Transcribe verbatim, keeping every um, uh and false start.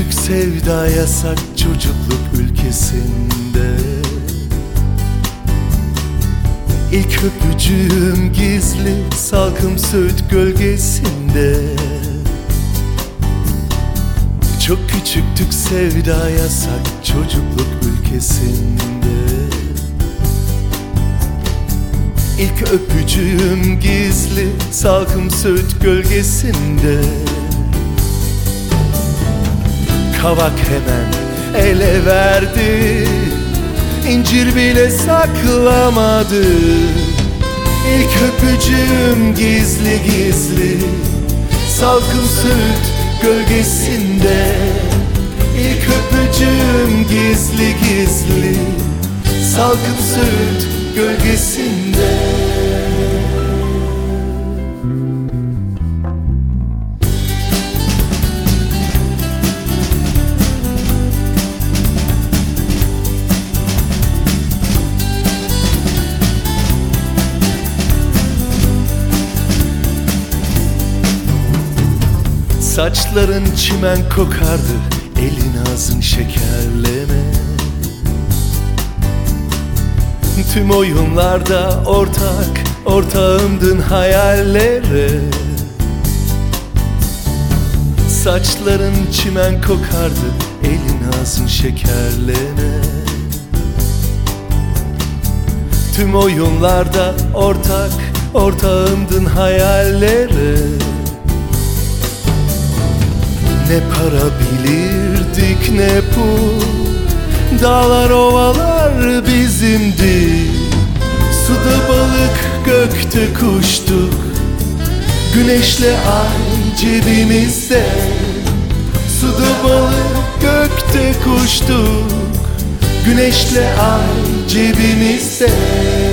küçük sevda yasak çocukluk ülkesinde. İlk öpücüğüm gizli salkım söğüt gölgesinde. Çok küçüktük sevda yasak çocukluk ülkesinde. İlk öpücüğüm gizli salkım söğüt gölgesinde. Kavak hemen ele verdi, incir bile saklamadı. İlk öpücüğüm gizli gizli salkım söğüt gölgesinde. İlk öpücüğüm gizli gizli salkım söğüt gölgesinde. Saçların çimen kokardı, elin ağzın şekerleme. Tüm oyunlarda ortak, ortağımdın hayallere. Saçların çimen kokardı, elin ağzın şekerleme. Tüm oyunlarda ortak, ortağımdın hayallere. Ne para bilirdik ne pul, dağlar ovalar bizimdi. Suda balık gökte kuştuk, güneşle ay cebimizde. Suda balık gökte kuştuk, güneşle ay cebimizde.